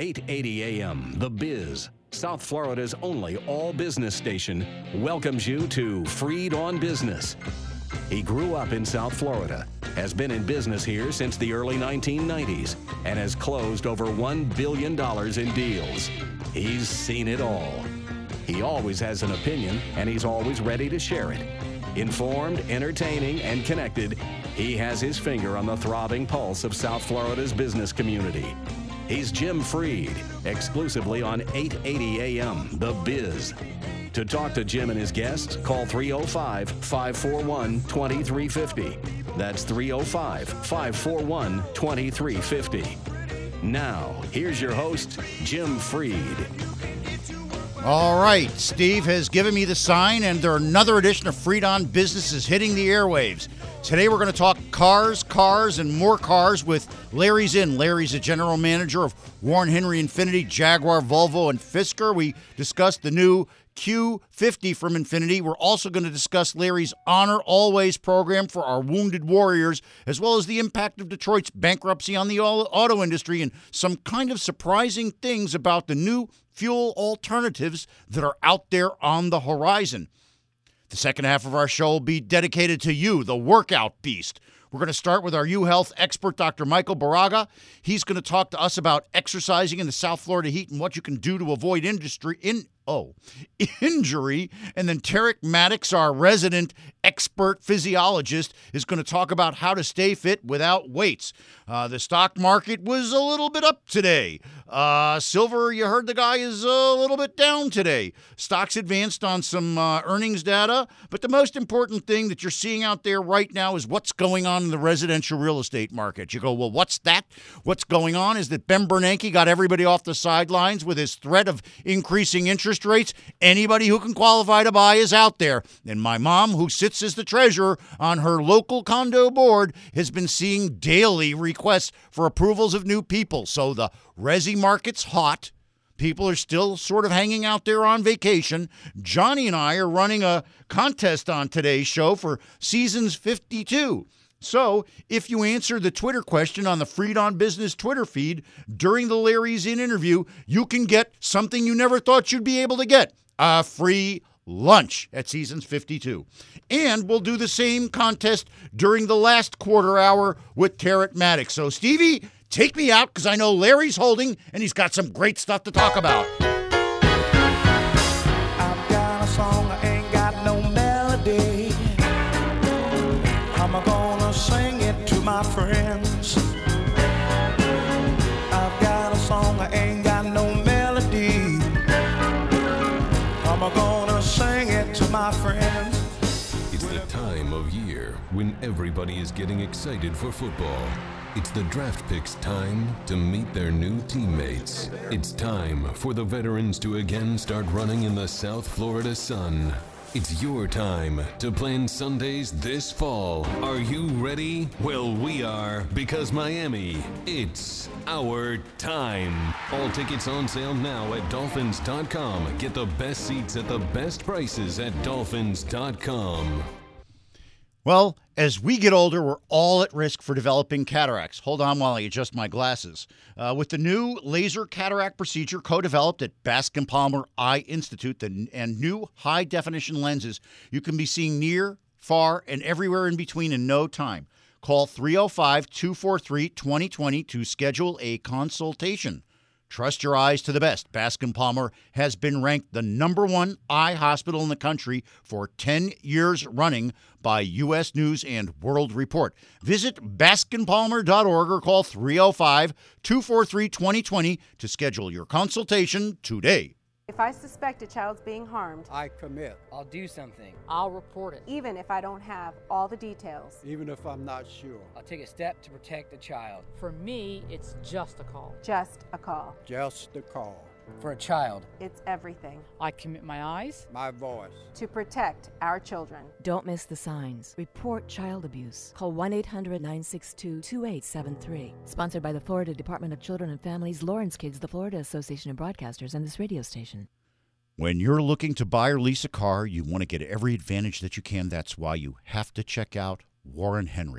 880 AM, The Biz, South Florida's only all-business station, welcomes you to Freed on Business. He grew up in South Florida, has been in business here since the early 1990s, and has closed over $1 billion in deals. He's seen it all. He always has an opinion, and he's always ready to share it. Informed, entertaining, and connected, he has his finger on the throbbing pulse of South Florida's business community. He's Jim Freed, exclusively on 880 AM, The Biz. To talk to Jim and his guests, call 305-541-2350. That's 305-541-2350. Now, here's your host, Jim Freed. All right, Steve has given me the sign, and another edition of Freed on Business is hitting the airwaves. Today we're going to talk cars, and more cars with Larry Zinn. Larry's the general manager of Warren Henry Infiniti, Jaguar, Volvo, and Fisker. We discussed the new Q50 from Infiniti. We're also going to discuss Larry's Honor Always program for our wounded warriors, as well as the impact of Detroit's bankruptcy on the auto industry and some kind of surprising things about the new fuel alternatives that are out there on the horizon. The second half of our show will be dedicated to you, the workout beast. We're going to start with our U-Health expert, Dr. Michael Baraga. He's going to talk to us about exercising in the South Florida heat and what you can do to avoid injury. And then Tarek Maddox, our resident expert physiologist, is going to talk about how to stay fit without weights. The stock market was a little bit up today. Silver, you heard the guy, is a little bit down today. Stocks advanced on some earnings data, but the most important thing that you're seeing out there right now is what's going on in the residential real estate market. You go, well, what's that? What's going on is that Ben Bernanke got everybody off the sidelines with his threat of increasing interest rates. Anybody who can qualify to buy is out there. And my mom, who sits as the treasurer on her local condo board, has been seeing daily requests for approvals of new people. So the resi market's hot. People are still sort of hanging out there on vacation. Johnny and I are running a contest on today's show for Seasons 52. So if you answer the Twitter question on the Freed on Business Twitter feed during the Larry Zinn interview, you can get something you never thought you'd be able to get, a free lunch at Seasons 52. And we'll do the same contest during the last quarter hour with Tarek Maddox. So Stevie, take me out, because I know Larry's holding and he's got some great stuff to talk about. I've got a song, I ain't got no melody. I'm gonna sing it to my friends. I've got a song, I ain't got no melody. I'm gonna sing it to my friends. It's the time of year when everybody is getting excited for football. It's the draft picks' time to meet their new teammates. It's time for the veterans to again start running in the South Florida sun. It's your time to plan Sundays this fall. Are you ready? Well, we are, because Miami, it's our time. All tickets on sale now at Dolphins.com. Get the best seats at the best prices at Dolphins.com. Well, as we get older, we're all at risk for developing cataracts. Hold on while I adjust my glasses. With the new laser cataract procedure co-developed at Bascom Palmer Eye Institute and new high-definition lenses, you can be seeing near, far, and everywhere in between in no time. Call 305-243-2020 to schedule a consultation. Trust your eyes to the best. Bascom Palmer has been ranked the #1 eye hospital in the country for 10 years running by U.S. News and World Report. Visit BascomPalmer.org or call 305-243-2020 to schedule your consultation today. If I suspect a child's being harmed, I commit. I'll do something. I'll report it. even if I don't have all the details. Even if I'm not sure. I'll take a step to protect the child. For me, it's just a call. Just a call. Just a call. For a child, It's everything I commit my eyes. My voice. to protect our children. Don't miss the signs. Report child abuse. Call 1-800-962-2873. Sponsored by the Florida Department of Children and Families, Lawrence Kids, the Florida Association of Broadcasters, and this radio station. When you're looking to buy or lease a car, you want to get every advantage that you can. That's why you have to check out Warren Henry.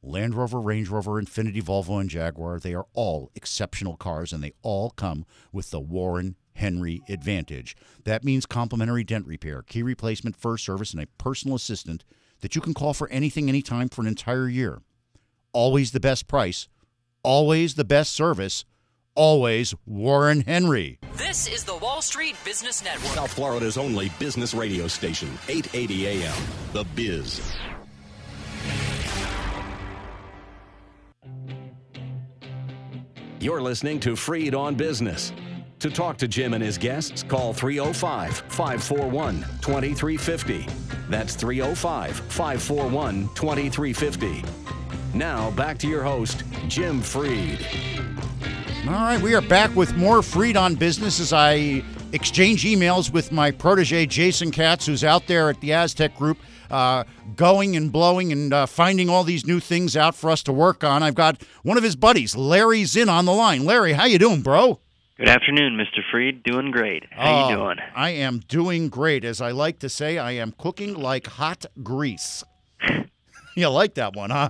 Land Rover, Range Rover, Infiniti, Volvo, and Jaguar, they are all exceptional cars, and they all come with the Warren Henry Advantage. That means complimentary dent repair, key replacement, first service, and a personal assistant that you can call for anything, anytime for an entire year. Always the best price, always the best service, always Warren Henry. This is the Wall Street Business Network. South Florida's only business radio station, 880 AM, The Biz. You're listening to Freed on Business. To talk to Jim and his guests, call 305-541-2350. That's 305-541-2350. Now, back to your host, Jim Freed. All right, we are back with more Freed on Business as I exchange emails with my protege, Jason Katz, who's out there at the Aztec Group, going and blowing and finding all these new things out for us to work on. I've got one of his buddies, Larry Zinn, on the line. Larry, how you doing, bro? Good afternoon, Mr. Freed. Doing great. How you doing? I am doing great. As I like to say, I am cooking like hot grease. You like that one, huh?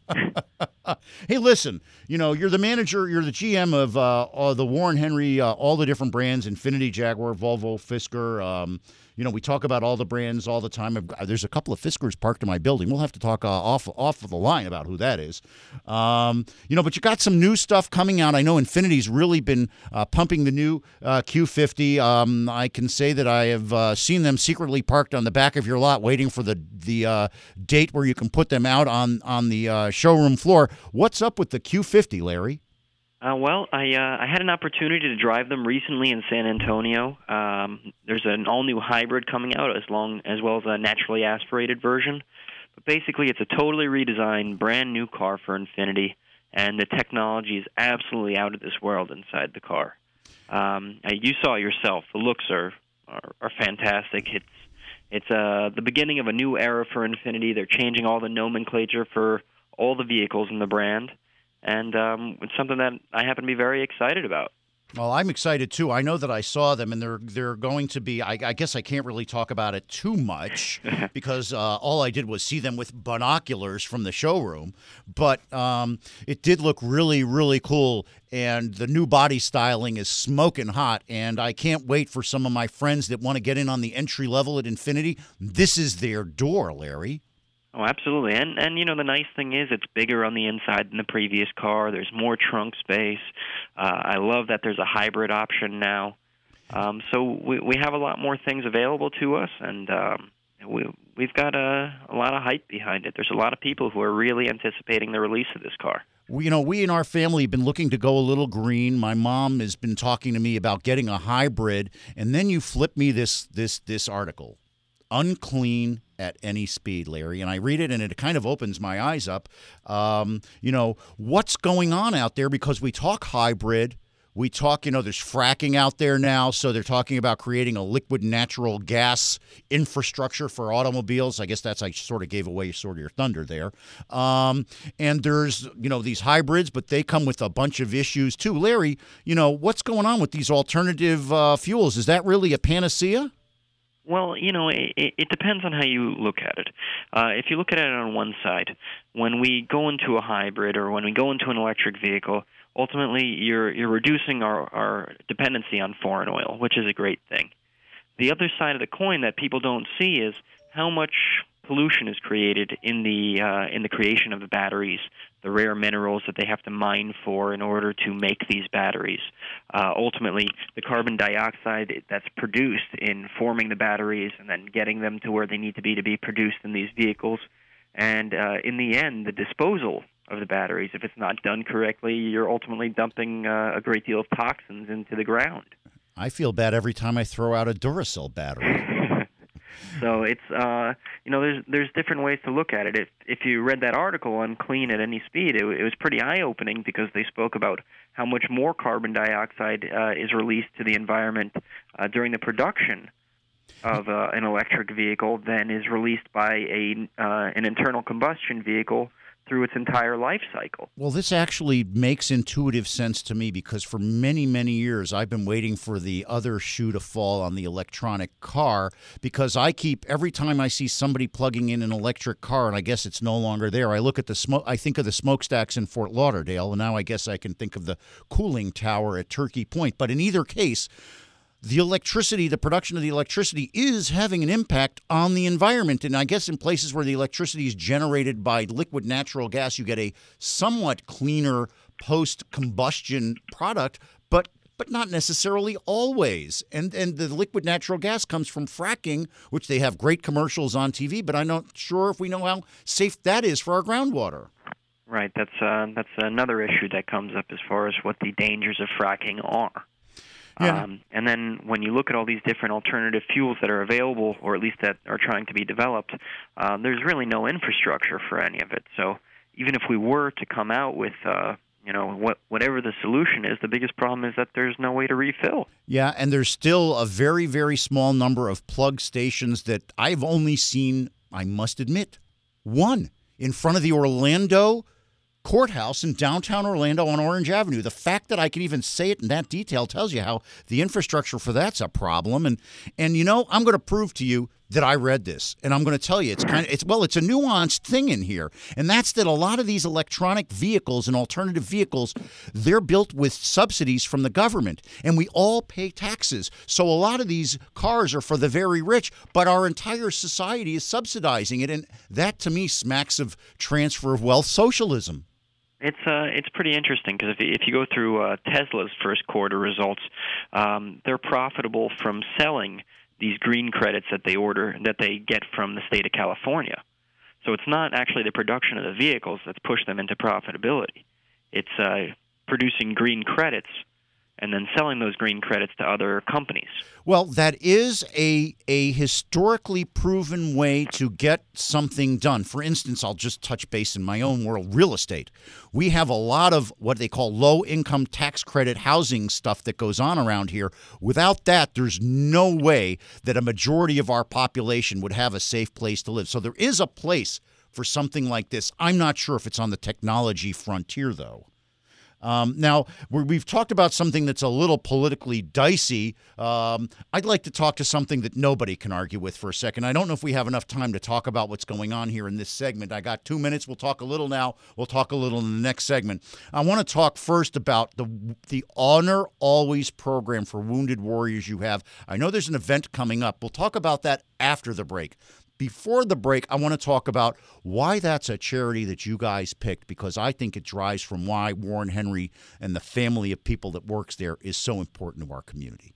Hey, listen, you're the manager, you're the GM of the Warren Henry, all the different brands, Infiniti, Jaguar, Volvo, Fisker. We talk about all the brands all the time. There's a couple of Fiskers parked in my building. We'll have to talk off of the line about who that is. But you got some new stuff coming out. I know Infiniti's really been pumping the new Q50. I can say that I have seen them secretly parked on the back of your lot waiting for the date where you can put them out on the showroom floor. What's up with the Q50, Larry? Well, I had an opportunity to drive them recently in San Antonio. There's an all-new hybrid coming out as well as a naturally aspirated version. But basically, it's a totally redesigned, brand-new car for Infiniti, and the technology is absolutely out of this world inside the car. You saw yourself. The looks are fantastic. It's the beginning of a new era for Infiniti. They're changing all the nomenclature for all the vehicles in the brand. And it's something that I happen to be very excited about. Well, I'm excited, too. I know that I saw them, and they're going to be, I guess I can't really talk about it too much because all I did was see them with binoculars from the showroom. But it did look really, really cool, and the new body styling is smoking hot, and I can't wait for some of my friends that want to get in on the entry level at Infiniti. This is their door, Larry. Oh, absolutely. And the nice thing is it's bigger on the inside than the previous car. There's more trunk space. I love that there's a hybrid option now. So we have a lot more things available to us, and we've got a lot of hype behind it. There's a lot of people who are really anticipating the release of this car. We in our family have been looking to go a little green. My mom has been talking to me about getting a hybrid, and then you flip me this article. Unclean at any speed, Larry. And I read it, and it kind of opens my eyes up. What's going on out there? Because we talk hybrid. We talk, there's fracking out there now, so they're talking about creating a liquid natural gas infrastructure for automobiles. I guess I sort of gave away sort of your thunder there. And there's, these hybrids, but they come with a bunch of issues too. Larry, what's going on with these alternative fuels? Is that really a panacea? Well, it depends on how you look at it. If you look at it on one side, when we go into a hybrid or when we go into an electric vehicle, ultimately you're reducing our dependency on foreign oil, which is a great thing. The other side of the coin that people don't see is how much pollution is created in the creation of the batteries, the rare minerals that they have to mine for in order to make these batteries. Ultimately, the carbon dioxide that's produced in forming the batteries and then getting them to where they need to be produced in these vehicles. And in the end, the disposal of the batteries, if it's not done correctly, you're ultimately dumping a great deal of toxins into the ground. I feel bad every time I throw out a Duracell battery. So it's there's different ways to look at it. If you read that article on Clean at Any Speed, it was pretty eye-opening because they spoke about how much more carbon dioxide is released to the environment during the production of an electric vehicle than is released by an internal combustion vehicle through its entire life cycle. Well, this actually makes intuitive sense to me because for many, many years I've been waiting for the other shoe to fall on the electronic car because every time I see somebody plugging in an electric car, and I guess it's no longer there, I look at I think of the smokestacks in Fort Lauderdale, and now I guess I can think of the cooling tower at Turkey Point. But in either case, the production of the electricity is having an impact on the environment. And I guess in places where the electricity is generated by liquid natural gas, you get a somewhat cleaner post-combustion product, but not necessarily always. And the liquid natural gas comes from fracking, which they have great commercials on TV, but I'm not sure if we know how safe that is for our groundwater. Right. That's another issue that comes up as far as what the dangers of fracking are. Yeah. And then when you look at all these different alternative fuels that are available, or at least that are trying to be developed, there's really no infrastructure for any of it. So even if we were to come out with, whatever the solution is, the biggest problem is that there's no way to refill. Yeah, and there's still a very, very small number of plug stations that I've only seen, I must admit, one in front of the Orlando courthouse in downtown Orlando on Orange Avenue. The fact that I can even say it in that detail tells you how the infrastructure for that's a problem. And I'm going to prove to you that I read this, and I'm going to tell you it's a nuanced thing in here, and that's that a lot of these electronic vehicles and alternative vehicles, they're built with subsidies from the government, and we all pay taxes. So a lot of these cars are for the very rich, but our entire society is subsidizing it, and that to me smacks of transfer of wealth socialism. It's pretty interesting because if you go through Tesla's first quarter results, they're profitable from selling these green credits that they get from the state of California. So it's not actually the production of the vehicles that's pushed them into profitability. It's producing green credits and then selling those green credits to other companies. Well, that is a historically proven way to get something done. For instance, I'll just touch base in my own world, real estate. We have a lot of what they call low-income tax credit housing stuff that goes on around here. Without that, there's no way that a majority of our population would have a safe place to live. So there is a place for something like this. I'm not sure if it's on the technology frontier, though. Now, we've talked about something that's a little politically dicey. I'd like to talk to something that nobody can argue with for a second. I don't know if we have enough time to talk about what's going on here in this segment. I got 2 minutes. We'll talk a little now. We'll talk a little in the next segment. I want to talk first about the Honor Always program for wounded warriors you have. I know there's an event coming up. We'll talk about that after the break. Before the break, I want to talk about why that's a charity that you guys picked, because I think it drives from why Warren Henry and the family of people that works there is so important to our community.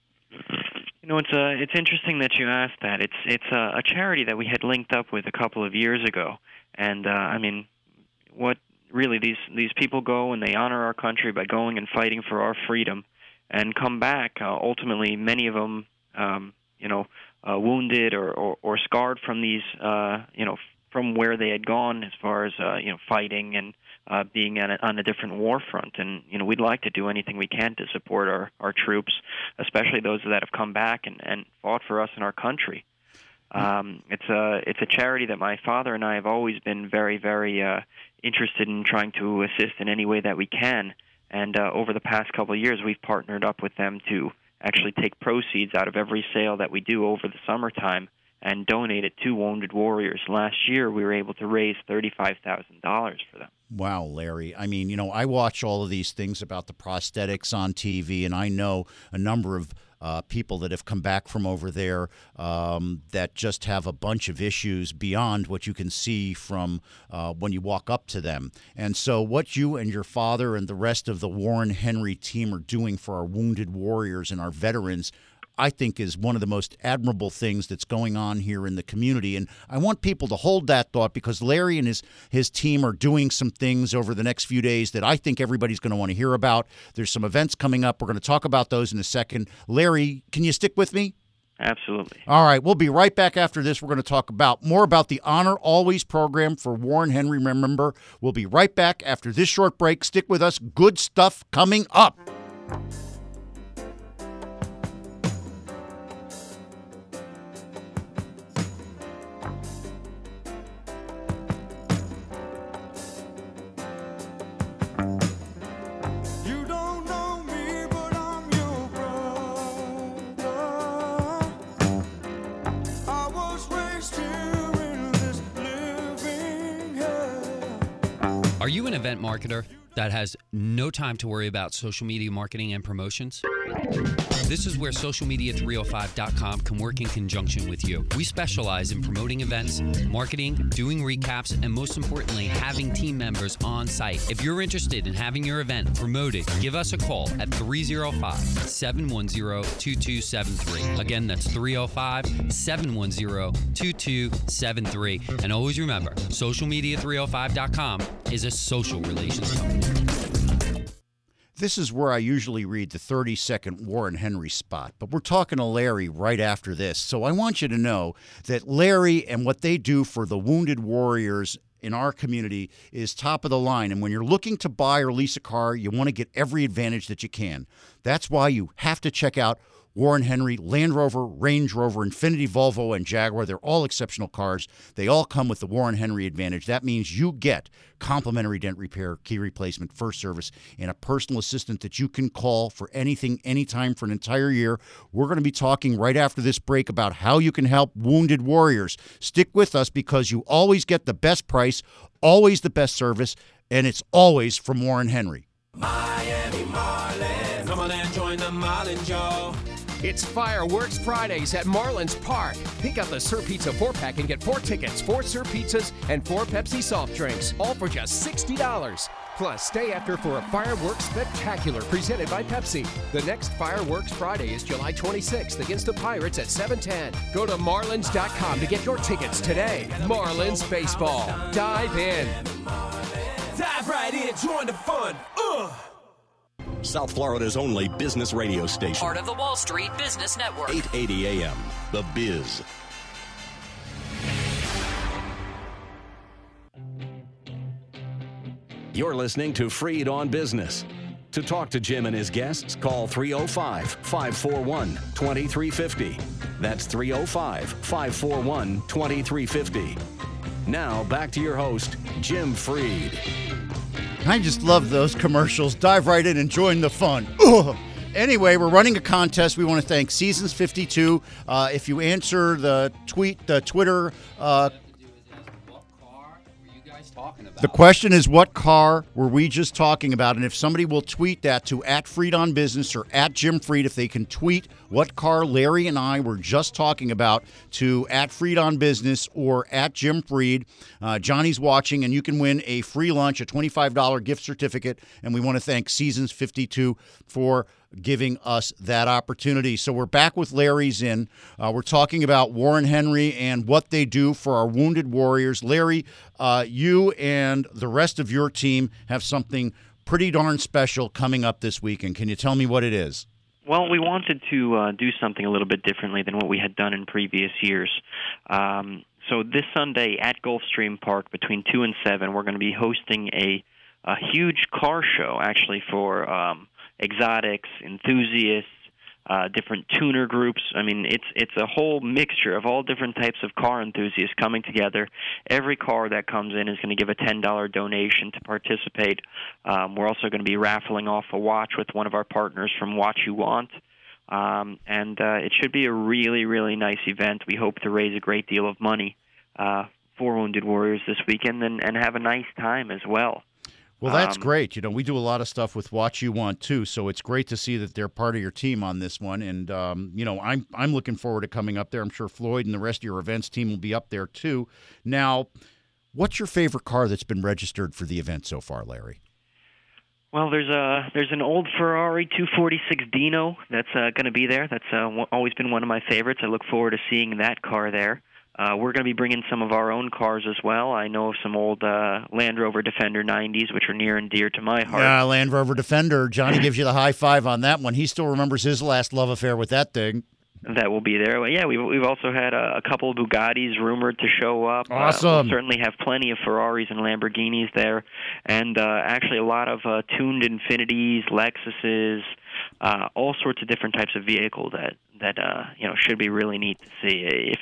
It's interesting that you asked that. It's a charity that we had linked up with a couple of years ago, and what really these people go and they honor our country by going and fighting for our freedom, and come back. Ultimately, many of them, wounded or scarred from these, from where they had gone as far as, fighting and being on a different war front. And, we'd like to do anything we can to support our troops, especially those that have come back and fought for us in our country. It's a charity that my father and I have always been very, very interested in trying to assist in any way that we can. And over the past couple of years, we've partnered up with them to actually take proceeds out of every sale that we do over the summertime and donate it to Wounded Warriors. Last year, we were able to raise $35,000 for them. Wow, Larry. I mean, I watch all of these things about the prosthetics on TV, and I know a number of people that have come back from over there that just have a bunch of issues beyond what you can see from when you walk up to them. And so what you and your father and the rest of the Warren Henry team are doing for our wounded warriors and our veterans, I think is one of the most admirable things that's going on here in the community. And I want people to hold that thought, because Larry and his team are doing some things over the next few days that I think everybody's going to want to hear about. There's some events coming up. We're going to talk about those in a second. Larry, can you stick with me? Absolutely. All right. We'll be right back after this. We're going to talk more about the Honor Always program for Warren Henry. Remember, we'll be right back after this short break. Stick with us. Good stuff coming up. Are you an event marketer that has no time to worry about social media marketing and promotions? This is where socialmedia305.com can work in conjunction with you. We specialize in promoting events, marketing, doing recaps, and most importantly, having team members on site. If you're interested in having your event promoted, give us a call at 305-710-2273. Again, that's 305-710-2273. And always remember, socialmedia305.com is a social relations company. This is where I usually read the 30-second Warren Henry spot, but we're talking to Larry right after this. So I want you to know that Larry and what they do for the wounded warriors in our community is top of the line. And when you're looking to buy or lease a car, you want to get every advantage that you can. That's why you have to check out Warren Henry, Land Rover, Range Rover, Infiniti, Volvo, and Jaguar. They're all exceptional cars. They all come with the Warren Henry advantage. That means you get complimentary dent repair, key replacement, first service, and a personal assistant that you can call for anything, anytime for an entire year. We're going to be talking right after this break about how you can help wounded warriors. Stick with us because you always get the best price, always the best service, and it's always from Warren Henry. Miami Marlins. Come on and join the Marlin Joe. It's Fireworks Fridays at Marlins Park. Pick up the Sir Pizza 4-pack and get 4 tickets, 4 Sir Pizzas, and 4 Pepsi soft drinks, all for just $60. Plus, stay after for a Fireworks Spectacular presented by Pepsi. The next Fireworks Friday is July 26th against the Pirates at 7:10. Go to Marlins.com to get your tickets today. Marlins Baseball. Dive in. Dive right in, join the fun. South Florida's only business radio station. Part of the Wall Street Business Network. 880 AM, The Biz. You're listening to Freed on Business. To talk to Jim and his guests, call 305-541-2350. That's 305-541-2350. Now, back to your host, Jim Freed. I just love those commercials. Dive right in and join the fun. Ugh. Anyway, we're running a contest. We want to thank Seasons 52. If you answer the Twitter, the question is, what car were we just talking about? And if somebody will tweet that to @FreedOnBusiness or @JimFreed, if they can tweet what car Larry and I were just talking about to @FreedOnBusiness or @JimFreed, Johnny's watching, and you can win a free lunch, a $25 gift certificate. And we want to thank Seasons 52 for giving us that opportunity. So we're back with Larry's in. We're talking about Warren Henry and what they do for our wounded warriors. Larry, you and the rest of your team have something pretty darn special coming up this weekend. Can you tell me what it is? Well, we wanted to do something a little bit differently than what we had done in previous years. So this Sunday at Gulfstream Park between 2 and 7, we're going to be hosting a huge car show, actually, for exotics, enthusiasts, different tuner groups. I mean, it's a whole mixture of all different types of car enthusiasts coming together. Every car that comes in is going to give a $10 donation to participate. We're also going to be raffling off a watch with one of our partners from Watch You Want. And it should be a really, really nice event. We hope to raise a great deal of money for Wounded Warriors this weekend and have a nice time as well. Well, that's great. You know, we do a lot of stuff with Watch You Want, too, so it's great to see that they're part of your team on this one. And, you know, I'm looking forward to coming up there. I'm sure Floyd and the rest of your events team will be up there, too. Now, what's your favorite car that's been registered for the event so far, Larry? Well, there's an old Ferrari 246 Dino that's going to be there. That's always been one of my favorites. I look forward to seeing that car there. We're going to be bringing some of our own cars as well. I know of some old Land Rover Defender 90s, which are near and dear to my heart. Yeah, Land Rover Defender. Johnny gives you the high five on that one. He still remembers his last love affair with that thing. That will be there. Well, yeah, we've also had a couple of Bugattis rumored to show up. Awesome. We'll certainly have plenty of Ferraris and Lamborghinis there, and actually a lot of tuned Infinitis, Lexuses, all sorts of different types of vehicles that you know, should be really neat to see.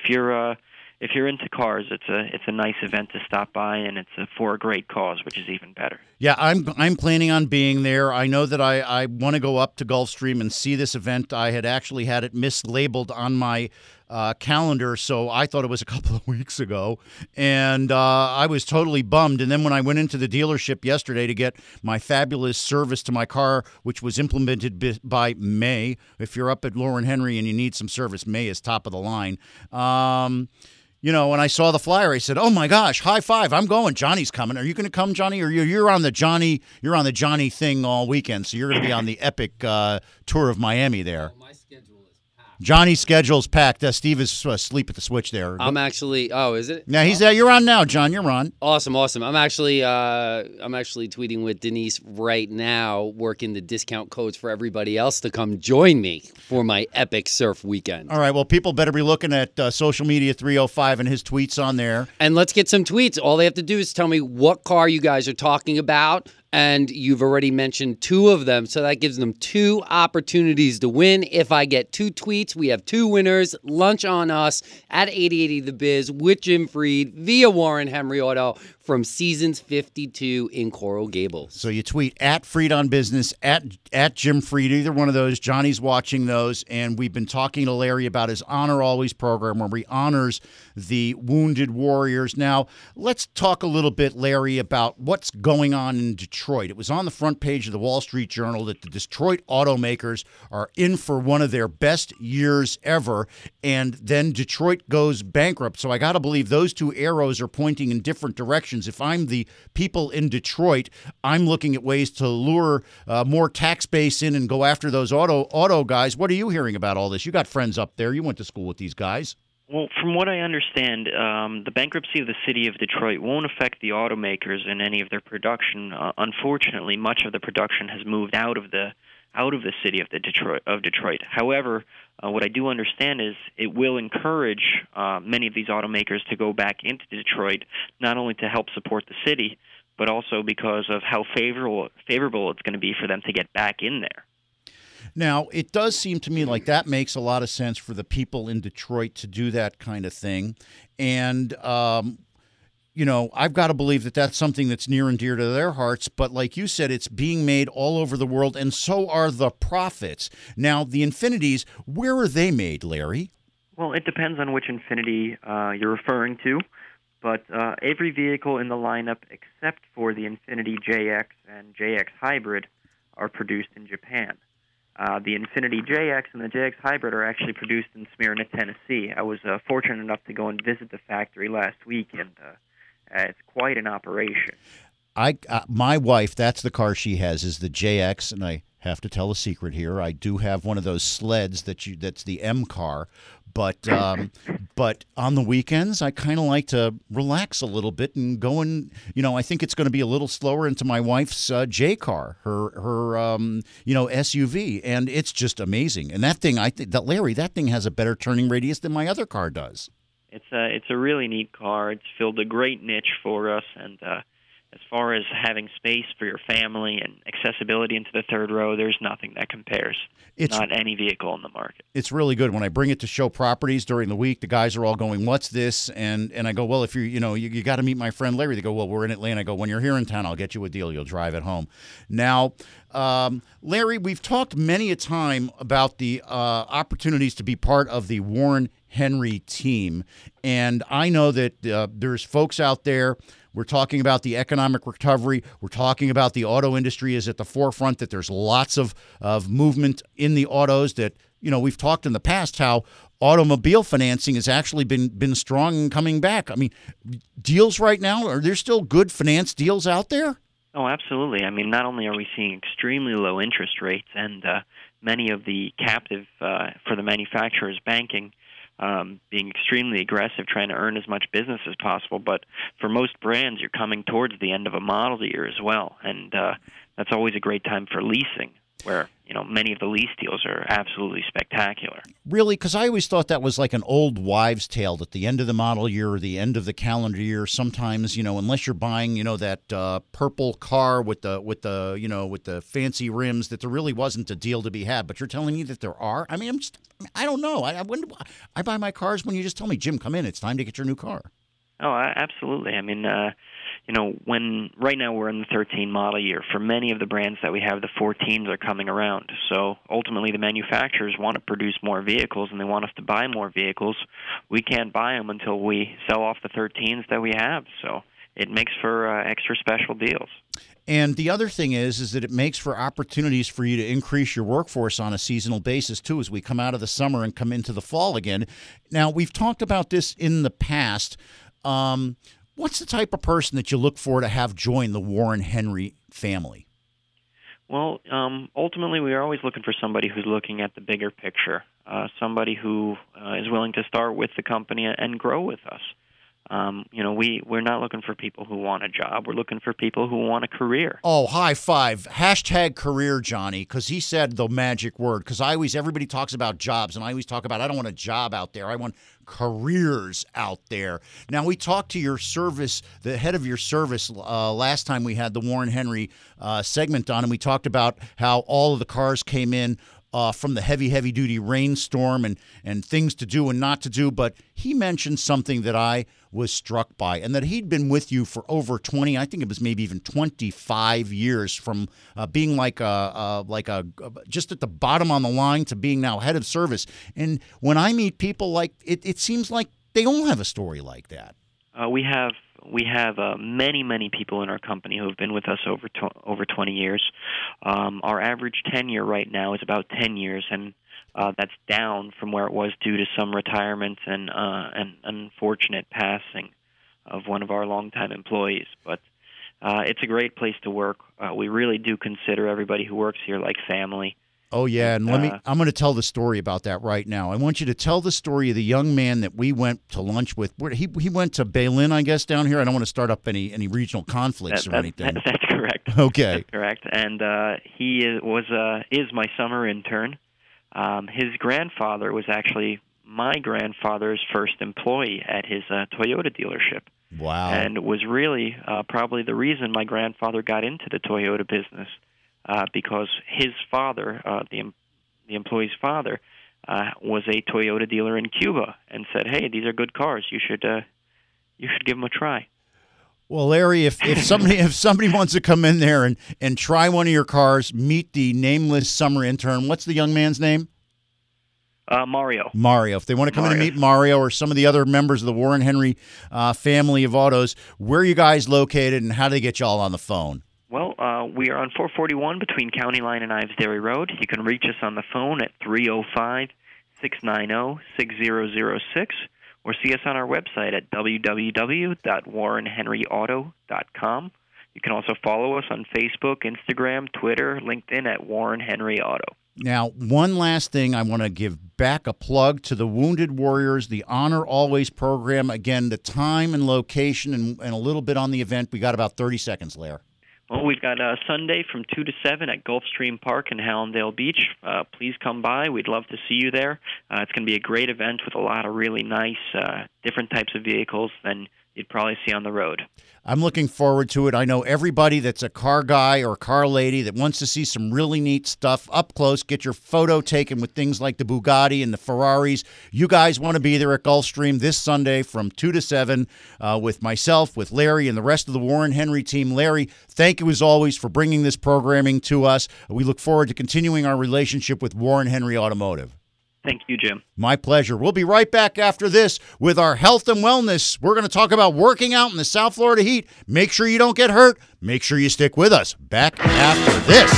If you're into cars, it's a nice event to stop by, and it's for a great cause, which is even better. Yeah, I'm planning on being there. I know that I want to go up to Gulfstream and see this event. I had actually had it mislabeled on my calendar, so I thought it was a couple of weeks ago, and I was totally bummed. And then when I went into the dealership yesterday to get my fabulous service to my car, which was implemented by May, if you're up at Lauren Henry and you need some service, May is top of the line. You know, when I saw the flyer, I said, "Oh my gosh, high five! I'm going. Johnny's coming. Are you going to come, Johnny? Or you're on the Johnny? You're on the Johnny thing all weekend, so you're going to be on the epic tour of Miami there." My schedule is packed. Johnny's schedule's packed. Steve is asleep at the switch there. I'm actually. Oh, is it? Yeah, he's there. You're on now, John. You're on. Awesome. I'm actually tweeting with Denise right now, working the discount codes for everybody else to come join me for my epic surf weekend. All right. Well, people better be looking at Social Media 305 and his tweets on there. And let's get some tweets. All they have to do is tell me what car you guys are talking about. And you've already mentioned 2 of them, so that gives them 2 opportunities to win. If I get 2 tweets, we have 2 winners. Lunch on us at 8080 The Biz with Jim Freed via Warren Henry Auto from Seasons 52 in Coral Gables. So you tweet at Freed on Business, at Jim Freed, either one of those. Johnny's watching those, and we've been talking to Larry about his Honor Always program where he honors the wounded warriors. Now, let's talk a little bit, Larry, about what's going on in Detroit. It was on the front page of the Wall Street Journal that the Detroit automakers are in for one of their best years ever, and then Detroit goes bankrupt. So I got to believe those 2 arrows are pointing in different directions. If I'm the people in Detroit, I'm looking at ways to lure more tax base in and go after those auto guys. What are you hearing about all this? You got friends up there. You went to school with these guys. Well, from what I understand, the bankruptcy of the city of Detroit won't affect the automakers in any of their production. Unfortunately, much of the production has moved out of the city of Detroit. However, what I do understand is it will encourage many of these automakers to go back into Detroit, not only to help support the city, but also because of how favorable it's going to be for them to get back in there. Now, it does seem to me like that makes a lot of sense for the people in Detroit to do that kind of thing. And, you know, I've got to believe that that's something that's near and dear to their hearts. But like you said, it's being made all over the world, and so are the profits. Now, the Infinities, where are they made, Larry? Well, it depends on which Infinity you're referring to. But every vehicle in the lineup except for the Infiniti JX and JX Hybrid are produced in Japan. The Infiniti JX and the JX Hybrid are actually produced in Smyrna, Tennessee. I was fortunate enough to go and visit the factory last week, and it's quite an operation. My wife, that's the car she has, is the JX, and I have to tell a secret here. I do have one of those sleds that's the M car, but on the weekends I kind of like to relax a little bit and go and, you know, I think it's going to be a little slower into my wife's J car, her SUV, and it's just amazing. And that thing, I think that Larry, that thing has a better turning radius than my other car does. It's a really neat car. It's filled a great niche for us, and as far as having space for your family and accessibility into the third row, there's nothing that compares. Not any vehicle in the market. It's really good. When I bring it to show properties during the week, the guys are all going, "What's this?" And I go, "Well, if you got to meet my friend Larry." They go, "Well, we're in Atlanta." I go, "When you're here in town, I'll get you a deal. You'll drive it home." Now, Larry, we've talked many a time about the opportunities to be part of the Warren Henry team, and I know that there's folks out there. We're talking about the economic recovery. We're talking about the auto industry is at the forefront, that there's lots of movement in the autos, that, you know, we've talked in the past how automobile financing has actually been strong and coming back. I mean, deals right now, are there still good finance deals out there? Oh, absolutely. I mean, not only are we seeing extremely low interest rates and many of the captive for the manufacturers banking being extremely aggressive, trying to earn as much business as possible. But for most brands, you're coming towards the end of a model year as well, and that's always a great time for leasing, where, you know, many of the lease deals are absolutely spectacular. Really? Because I always thought that was like an old wives' tale, that the end of the model year or the end of the calendar year, sometimes, you know, unless you're buying, you know, that purple car with the fancy rims, that there really wasn't a deal to be had. But you're telling me that there are? I mean, I don't know. I buy my cars when you just tell me, "Jim, come in. It's time to get your new car." Oh, absolutely. I mean, when right now we're in the 13 model year. For many of the brands that we have, the 14s are coming around. So ultimately, the manufacturers want to produce more vehicles, and they want us to buy more vehicles. We can't buy them until we sell off the 13s that we have. So it makes for extra special deals. And the other thing is that it makes for opportunities for you to increase your workforce on a seasonal basis, too, as we come out of the summer and come into the fall again. Now, we've talked about this in the past. What's the type of person that you look for to have join the Warren Henry family? Well, ultimately, we are always looking for somebody who's looking at the bigger picture, somebody who is willing to start with the company and grow with us. We're not looking for people who want a job. We're looking for people who want a career. Oh, high five. #career, Johnny, because he said the magic word. Because everybody talks about jobs, and I always talk about, I don't want a job out there. I want careers out there. Now, we talked to your service, the head of your service, last time we had the Warren Henry segment on, and we talked about how all of the cars came in from the heavy-duty rainstorm and things to do and not to do. But he mentioned something that I was struck by, and that he'd been with you for over 20, I think it was maybe even 25 years, from being like a just at the bottom on the line to being now head of service. And when I meet people like it seems like they all have a story like that. We have many people in our company who have been with us over 20 years. Our average tenure right now is about 10 years, and that's down from where it was due to some retirements and unfortunate passing of one of our longtime employees. But it's a great place to work. We really do consider everybody who works here like family. Oh, yeah, and I'm going to tell the story about that right now. I want you to tell the story of the young man that we went to lunch with. He went to Baylin, I guess, down here. I don't want to start up any regional conflicts or anything. That's correct. Okay. That's correct. And he is my summer intern. His grandfather was actually my grandfather's first employee at his Toyota dealership. Wow. And was really probably the reason my grandfather got into the Toyota business. Because his father, the employee's father, was a Toyota dealer in Cuba, and said, "Hey, these are good cars. You should give them a try." Well, Larry, if somebody wants to come in there and try one of your cars, meet the nameless summer intern. What's the young man's name? Mario. Mario. If they want to come in and meet Mario or some of the other members of the Warren Henry family of autos, where are you guys located, and how do they get you all on the phone? Well, we are on 441 between County Line and Ives Dairy Road. You can reach us on the phone at 305-690-6006, or see us on our website at www.warrenhenryauto.com. You can also follow us on Facebook, Instagram, Twitter, LinkedIn at Warren Henry Auto. Now, one last thing, I want to give back a plug to the Wounded Warriors, the Honor Always program. Again, the time and location and a little bit on the event. We got about 30 seconds, Lair. Well, we've got Sunday from 2 to 7 at Gulfstream Park in Hallandale Beach. Please come by. We'd love to see you there. It's going to be a great event with a lot of really nice different types of vehicles than you'd probably see on the road. I'm looking forward to it. I know everybody that's a car guy or car lady that wants to see some really neat stuff up close, get your photo taken with things like the Bugatti and the Ferraris. You guys want to be there at Gulfstream this Sunday from 2 to 7 with myself, with Larry, and the rest of the Warren Henry team. Larry, thank you as always for bringing this programming to us. We look forward to continuing our relationship with Warren Henry Automotive. Thank you, Jim. My pleasure. We'll be right back after this with our health and wellness. We're going to talk about working out in the South Florida heat. Make sure you don't get hurt. Make sure you stick with us. Back after this.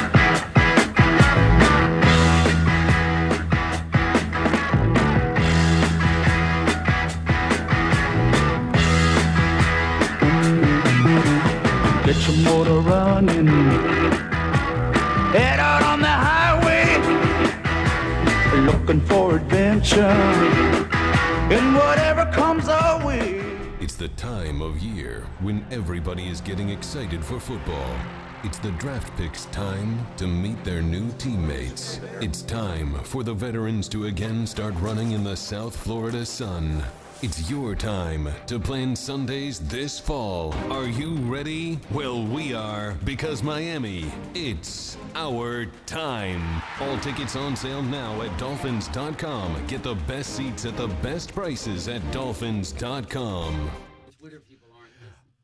Get your motor running. Head out on the highway, looking for adventure, and whatever comes our way. It's the time of year when everybody is getting excited for football. It's the Draft Picks time to meet their new teammates. It's time for the veterans to again start running in the South Florida sun. It's your time to plan Sundays this fall. Are you ready? Well, we are, because Miami, it's our time. All tickets on sale now at Dolphins.com. Get the best seats at the best prices at Dolphins.com.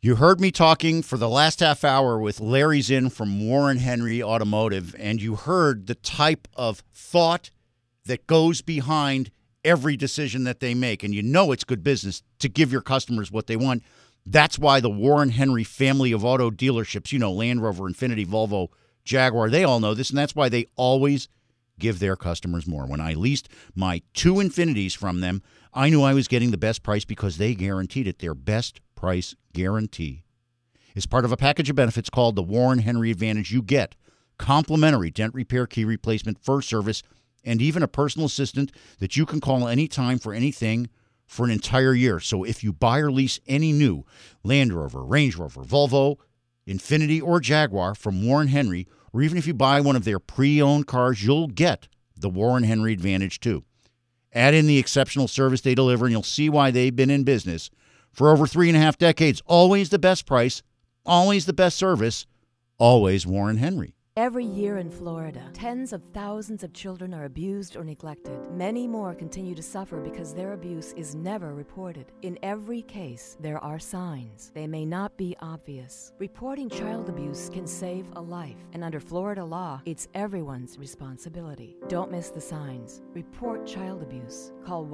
You heard me talking for the last half hour with Larry Zinn from Warren Henry Automotive, and you heard the type of thought that goes behind every decision that they make. And you know it's good business to give your customers what they want. That's why the Warren Henry family of auto dealerships, Land Rover, Infiniti, Volvo, Jaguar, they all know this, and that's why they always give their customers more. When I leased my 2 Infinitis from them, I knew I was getting the best price because they guaranteed it. Their best price guarantee is part of a package of benefits called the Warren Henry Advantage. You get complimentary dent repair, key replacement, first service, and even a personal assistant that you can call anytime for anything for an entire year. So if you buy or lease any new Land Rover, Range Rover, Volvo, Infiniti, or Jaguar from Warren Henry, or even if you buy one of their pre-owned cars, you'll get the Warren Henry Advantage too. Add in the exceptional service they deliver, and you'll see why they've been in business for over 3.5 decades. Always the best price, always the best service, always Warren Henry. Every year in Florida, tens of thousands of children are abused or neglected. Many more continue to suffer because their abuse is never reported. In every case, there are signs. They may not be obvious. Reporting child abuse can save a life, and under Florida law, it's everyone's responsibility. Don't miss the signs. Report child abuse. Call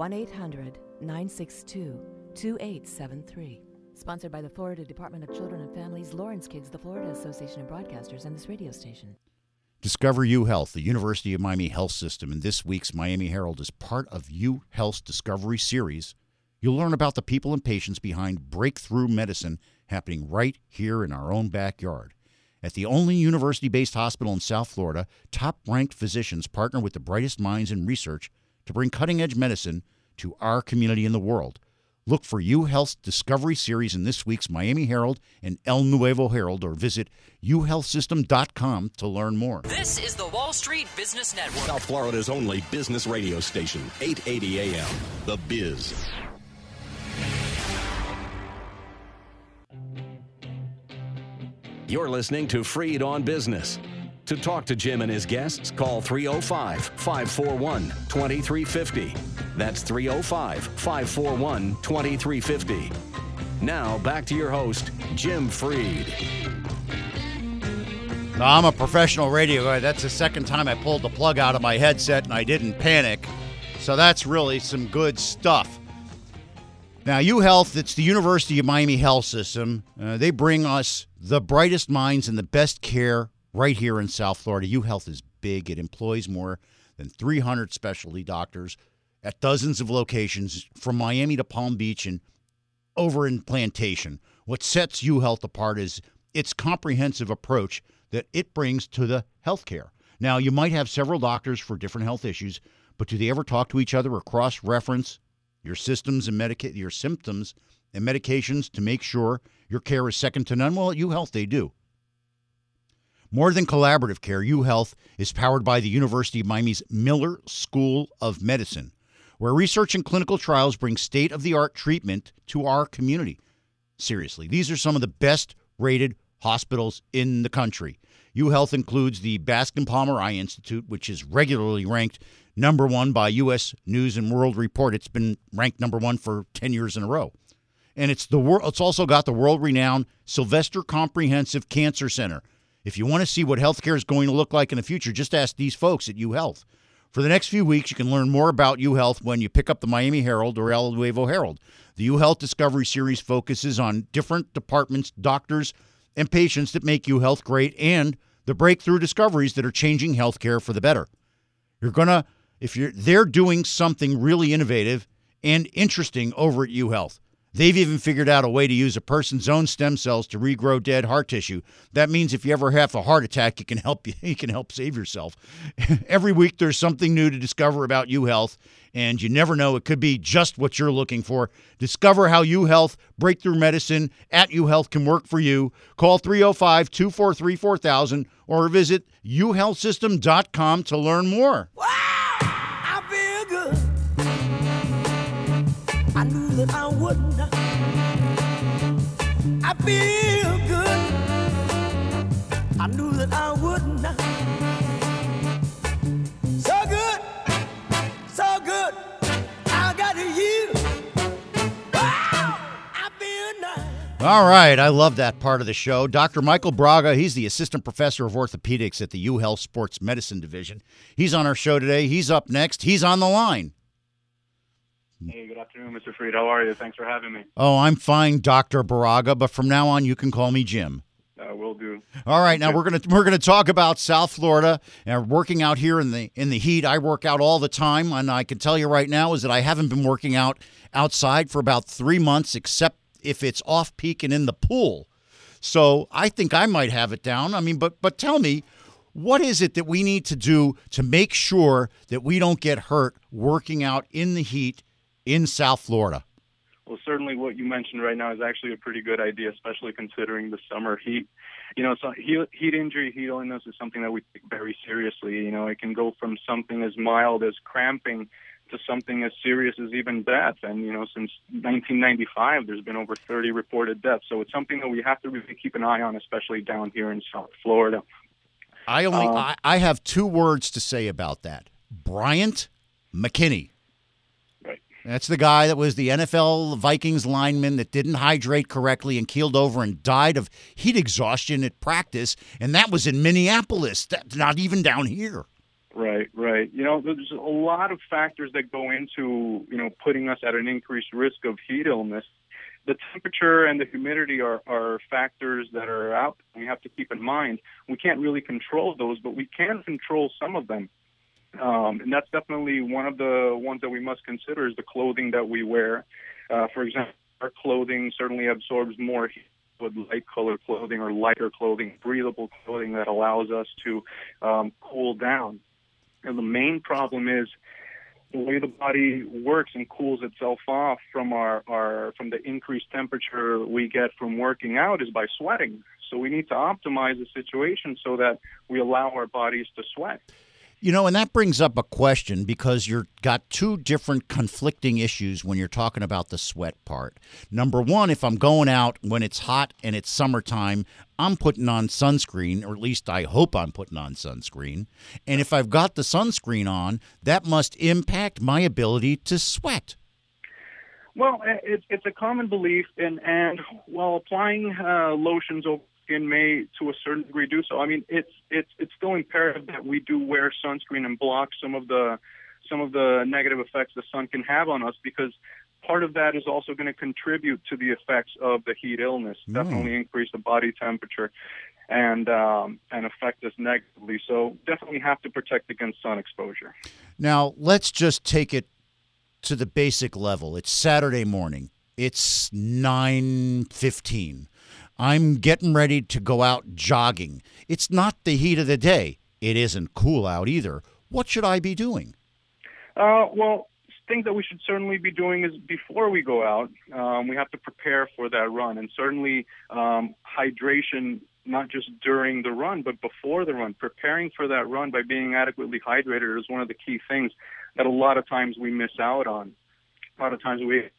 1-800-962-2873. Sponsored by the Florida Department of Children and Families, Lawrence Kids, the Florida Association of Broadcasters, and this radio station. Discover UHealth, the University of Miami Health System, and this week's Miami Herald is part of UHealth's Discovery Series. You'll learn about the people and patients behind breakthrough medicine happening right here in our own backyard. At the only university-based hospital in South Florida, top-ranked physicians partner with the brightest minds in research to bring cutting-edge medicine to our community and the world. Look for UHealth's Discovery Series in this week's Miami Herald and El Nuevo Herald, or visit uhealthsystem.com to learn more. This is the Wall Street Business Network. South Florida's only business radio station, 880 AM, The Biz. You're listening to Freed on Business. To talk to Jim and his guests, call 305-541-2350. That's 305-541-2350. Now, back to your host, Jim Freed. I'm a professional radio guy. That's the second time I pulled the plug out of my headset and I didn't panic. So that's really some good stuff. Now, UHealth, it's the University of Miami Health System. They bring us the brightest minds and the best care right here in South Florida. UHealth is big. It employs more than 300 specialty doctors at dozens of locations from Miami to Palm Beach and over in Plantation. What sets UHealth apart is its comprehensive approach that it brings to the healthcare. Now, you might have several doctors for different health issues, but do they ever talk to each other or cross-reference your systems and your symptoms and medications to make sure your care is second to none? Well, at UHealth, they do. More than collaborative care, UHealth is powered by the University of Miami's Miller School of Medicine, where research and clinical trials bring state-of-the-art treatment to our community. Seriously, these are some of the best-rated hospitals in the country. UHealth includes the Bascom Palmer Eye Institute, which is regularly ranked number one by U.S. News and World Report. It's been ranked number one for 10 years in a row. And it's also got the world-renowned Sylvester Comprehensive Cancer Center. If you want to see what healthcare is going to look like in the future, just ask these folks at UHealth. For the next few weeks, you can learn more about UHealth when you pick up the Miami Herald or El Nuevo Herald. The UHealth Discovery Series focuses on different departments, doctors, and patients that make UHealth great and the breakthrough discoveries that are changing healthcare for the better. They're doing something really innovative and interesting over at UHealth. They've even figured out a way to use a person's own stem cells to regrow dead heart tissue. That means if you ever have a heart attack, you can help save yourself. Every week there's something new to discover about UHealth, and you never know, it could be just what you're looking for. Discover how UHealth breakthrough medicine at UHealth can work for you. Call 305-243-4000 or visit uhealthsystem.com to learn more. Wow, I feel good. I knew that I wouldn't. I feel good. I knew that I wouldn't. So good, so good. I got you. Wow, I feel nice. All right, I love that part of the show. Dr. Michael Braga, he's the assistant professor of orthopedics at the UHealth Sports Medicine Division. He's on our show today. He's up next. He's on the line. Hey, good afternoon, Mr. Freed. How are you? Thanks for having me. Oh, I'm fine, Dr. Braga, but from now on you can call me Jim. Will do. All right, now we're gonna talk about South Florida and working out here in the heat. I work out all the time, and I can tell you right now is that I haven't been working out outside for about 3 months, except if it's off peak and in the pool. So I think I might have it down. I mean, but tell me, what is it that we need to do to make sure that we don't get hurt working out in the heat in South Florida? Well, certainly what you mentioned right now is actually a pretty good idea, especially considering the summer heat. You know, so heat injury, heat illness is something that we take very seriously. You know, it can go from something as mild as cramping to something as serious as even death. And, you know, since 1995, there's been over 30 reported deaths. So it's something that we have to really keep an eye on, especially down here in South Florida. I have 2 words to say about that. Bryant McKinney. That's the guy that was the NFL Vikings lineman that didn't hydrate correctly and keeled over and died of heat exhaustion at practice, and that was in Minneapolis. That's not even down here. Right. You know, there's a lot of factors that go into, you know, putting us at an increased risk of heat illness. The temperature and the humidity are factors that are out we have to keep in mind. We can't really control those, but we can control some of them. And that's definitely one of the ones that we must consider is the clothing that we wear. For example, our clothing certainly absorbs more heat with light colored clothing or lighter clothing, breathable clothing that allows us to cool down. And the main problem is the way the body works and cools itself off from from the increased temperature we get from working out is by sweating. So we need to optimize the situation so that we allow our bodies to sweat. You know, and that brings up a question because you've got 2 different conflicting issues when you're talking about the sweat part. Number one, if I'm going out when it's hot and it's summertime, I'm putting on sunscreen, or at least I hope I'm putting on sunscreen. And if I've got the sunscreen on, that must impact my ability to sweat. Well, it's a common belief, and while applying lotions over skin may, to a certain degree, do so. I mean, it's still imperative that we do wear sunscreen and block some of the negative effects the sun can have on us, because part of that is also going to contribute to the effects of the heat illness. Definitely increase the body temperature and affect us negatively. So definitely have to protect against sun exposure. Now let's just take it to the basic level. It's Saturday morning. It's 9:15. I'm getting ready to go out jogging. It's not the heat of the day. It isn't cool out either. What should I be doing? Well, things that we should certainly be doing is before we go out, we have to prepare for that run. And certainly hydration, not just during the run, but before the run. Preparing for that run by being adequately hydrated is one of the key things that a lot of times we miss out on. A lot of times we're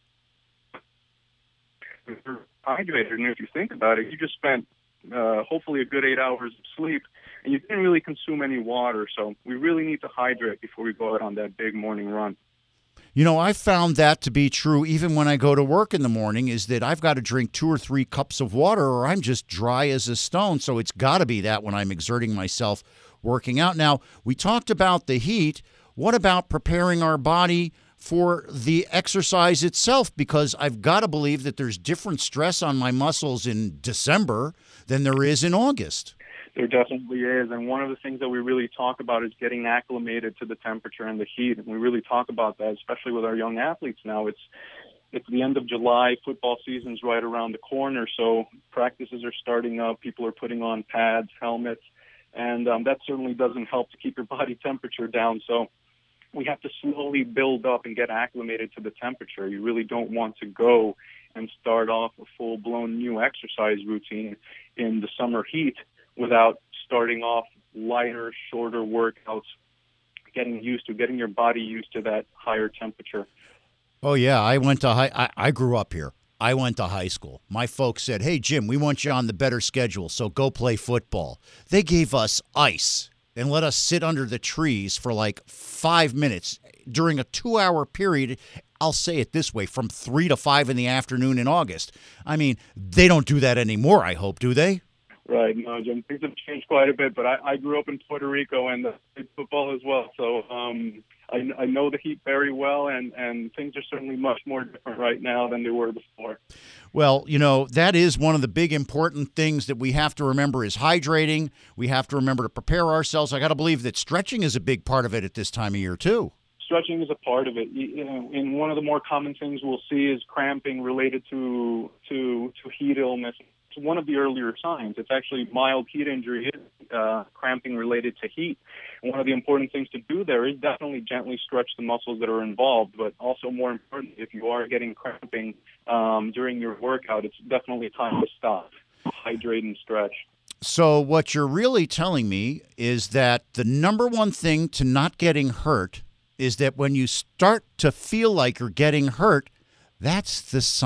hydrated, and if you think about it, you just spent hopefully a good 8 hours of sleep, and you didn't really consume any water. So we really need to hydrate before we go out on that big morning run. You know, I found that to be true even when I go to work in the morning, is that I've got to drink 2 or 3 cups of water or I'm just dry as a stone. So it's got to be that when I'm exerting myself working out. Now, we talked about the heat. What about preparing our body for the exercise itself? Because I've got to believe that there's different stress on my muscles in December than there is in August. There definitely is, and one of the things that we really talk about is getting acclimated to the temperature and the heat, and we really talk about that, especially with our young athletes now. It's the end of July, football season's right around the corner, so practices are starting up, people are putting on pads, helmets, and that certainly doesn't help to keep your body temperature down, so we have to slowly build up and get acclimated to the temperature. You really don't want to go and start off a full-blown new exercise routine in the summer heat without starting off lighter, shorter workouts, getting your body used to that higher temperature. Oh, yeah. I grew up here. I went to high school. My folks said, hey, Jim, we want you on the better schedule, so go play football. They gave us ice and let us sit under the trees for like 5 minutes during a 2-hour period. I'll say it this way, from 3 to 5 in the afternoon in August. I mean, they don't do that anymore, I hope, do they? Right, no, Jim, things have changed quite a bit, but I grew up in Puerto Rico and played football as well, so I know the Heat very well, and things are certainly much more different right now than they were before. Well, you know, that is one of the big important things that we have to remember is hydrating. We have to remember to prepare ourselves. I got to believe that stretching is a big part of it at this time of year, too. Stretching is a part of it. And one of the more common things we'll see is cramping related to heat illness. It's one of the earlier signs. It's actually mild heat injury, cramping related to heat. And one of the important things to do there is definitely gently stretch the muscles that are involved, but also more importantly, if you are getting cramping during your workout, it's definitely time to stop, hydrate, and stretch. So what you're really telling me is that the number one thing to not getting hurt is that when you start to feel like you're getting hurt, that's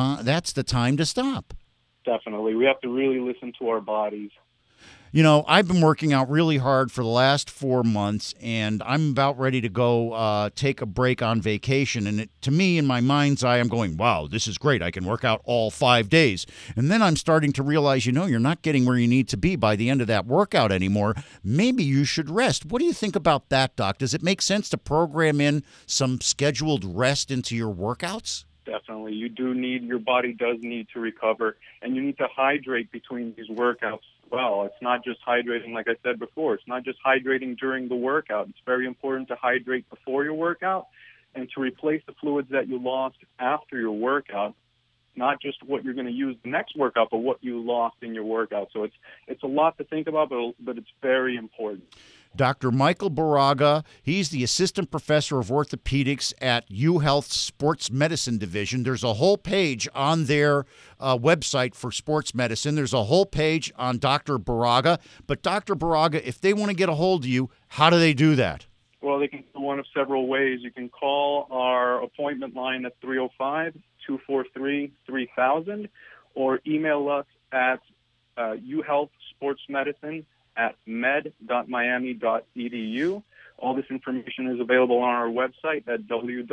the time to stop. Definitely. We have to really listen to our bodies. You know, I've been working out really hard for the last 4 months, and I'm about ready to go take a break on vacation. And to me, in my mind's eye, I'm going, wow, this is great. I can work out all 5 days. And then I'm starting to realize, you know, you're not getting where you need to be by the end of that workout anymore. Maybe you should rest. What do you think about that, Doc? Does it make sense to program in some scheduled rest into your workouts? Definitely. Your body does need to recover, and you need to hydrate between these workouts as well. It's not just hydrating, like I said before. It's not just hydrating during the workout. It's very important to hydrate before your workout and to replace the fluids that you lost after your workout, not just what you're going to use the next workout, but what you lost in your workout. So it's a lot to think about, but it's very important. Dr. Michael Baraga, he's the assistant professor of orthopedics at UHealth Sports Medicine Division. There's a whole page on their website for sports medicine. There's a whole page on Dr. Baraga. But Dr. Baraga, if they want to get a hold of you, how do they do that? Well, they can do one of several ways. You can call our appointment line at 305-243-3000 or email us at uhealthsportsmedicine@med.miami.edu. All this information is available on our website at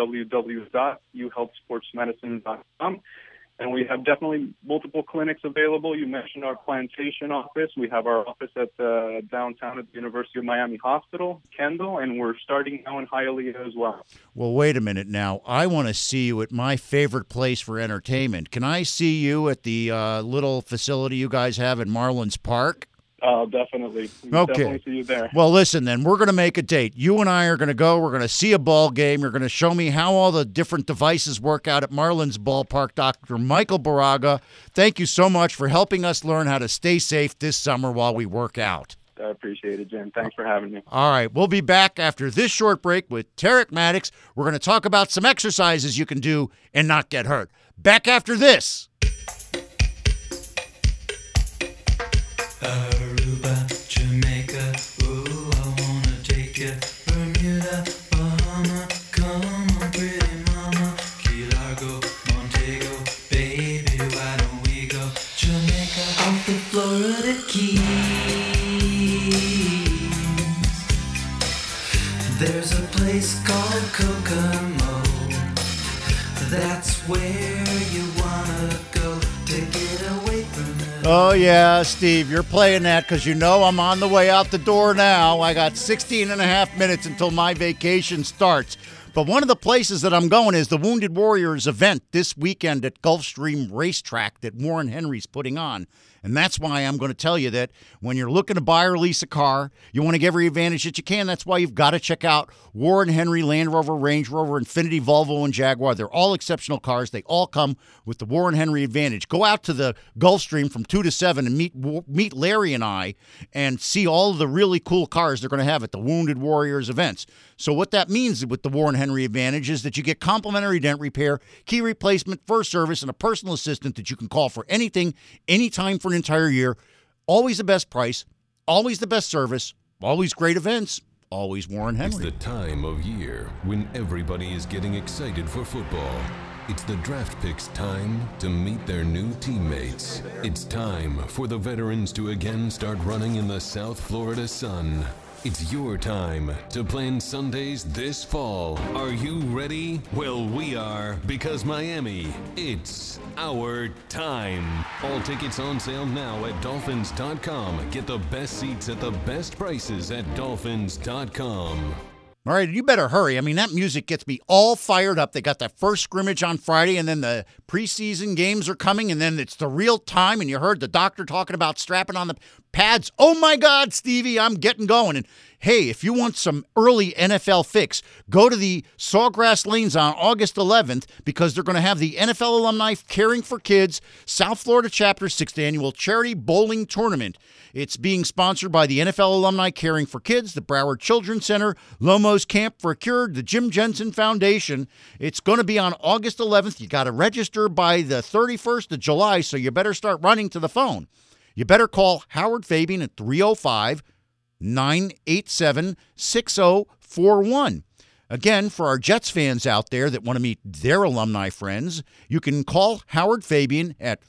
www.uhealthsportsmedicine.com. And we have definitely multiple clinics available. You mentioned our plantation office. We have our office at downtown at the University of Miami Hospital, Kendall, and we're starting now in Hialeah as well. Well, wait a minute now. I want to see you at my favorite place for entertainment. Can I see you at the little facility you guys have in Marlins Park? Definitely. Okay. Definitely see you there. Well, listen, then we're going to make a date. You and I are going to go. We're going to see a ball game. You're going to show me how all the different devices work out at Marlins Ballpark. Dr. Michael Baraga, thank you so much for helping us learn how to stay safe this summer while we work out. I appreciate it, Jim. Thanks for having me. All right. We'll be back after this short break with Tarek Maddox. We're going to talk about some exercises you can do and not get hurt. Back after this. Aruba, Jamaica, ooh, I wanna take you. Bermuda, Bahama, come on, pretty mama. Key Largo, Montego, baby, why don't we go? Jamaica, off the Florida Keys. There's a place called Kokomo. That's where you wanna go to get away from the Oh, yeah, Steve, you're playing that because you know I'm on the way out the door now. I got 16 and a half minutes until my vacation starts. But one of the places that I'm going is the Wounded Warriors event this weekend at Gulfstream Racetrack that Warren Henry's putting on. And that's why I'm going to tell you that when you're looking to buy or lease a car, you want to get every advantage that you can. That's why you've got to check out Warren Henry, Land Rover, Range Rover, Infiniti, Volvo, and Jaguar. They're all exceptional cars. They all come with the Warren Henry advantage. Go out to the Gulfstream from 2 to 7 and meet Larry and I and see all of the really cool cars they're going to have at the Wounded Warriors events. So what that means with the Warren Henry advantage is that you get complimentary dent repair, key replacement, first service, and a personal assistant that you can call for anything, anytime for an entire year. Always the best price, always the best service, always great events, always Warren Henry. It's the time of year when everybody is getting excited for football. It's the Draft Picks time to meet their new teammates. It's time for the veterans to again start running in the South Florida sun. It's your time to plan Sundays this fall. Are you ready? Well, we are, because Miami, it's our time. All tickets on sale now at Dolphins.com. Get the best seats at the best prices at Dolphins.com. All right, you better hurry. I mean, that music gets me all fired up. They got that first scrimmage on Friday, and then the preseason games are coming, and then it's the real time, and you heard the doctor talking about strapping on the pads. Oh, my God, Stevie, I'm getting going. And, hey, if you want some early NFL fix, go to the Sawgrass Lanes on August 11th because they're going to have the NFL Alumni Caring for Kids South Florida Chapter 6th Annual Charity Bowling Tournament. It's being sponsored by the NFL Alumni Caring for Kids, the Broward Children's Center, Lomos Camp for a Cure, the Jim Jensen Foundation. It's going to be on August 11th. You got to register by the 31st of July, so you better start running to the phone. You better call Howard Fabian at 305-987-6041. Again, for our Jets fans out there that want to meet their alumni friends, you can call Howard Fabian at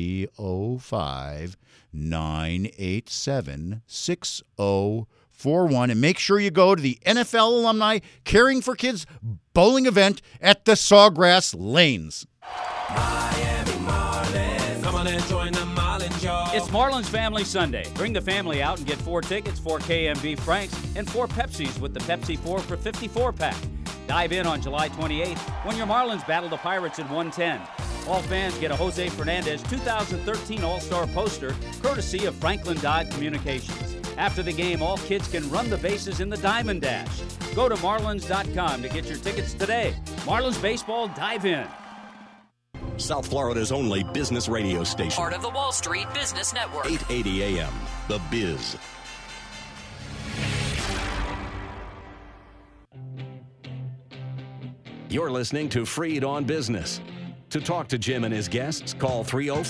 305-987-6041. And make sure you go to the NFL Alumni Caring for Kids bowling event at the Sawgrass Lanes. Miami Marlins. Come on and join the Marlins, y'all. It's Marlins Family Sunday. Bring the family out and get 4 tickets, 4 KMB Franks, and 4 Pepsis with the Pepsi 4 for 54 pack. Dive in on July 28th when your Marlins battle the Pirates in 110. All fans get a Jose Fernandez 2013 All-Star poster, courtesy of Franklin Dodd Communications. After the game, all kids can run the bases in the Diamond Dash. Go to Marlins.com to get your tickets today. Marlins Baseball, dive in. South Florida's only business radio station. Part of the Wall Street Business Network. 880 AM, The Biz. You're listening to Freed on Business. To talk to Jim and his guests, call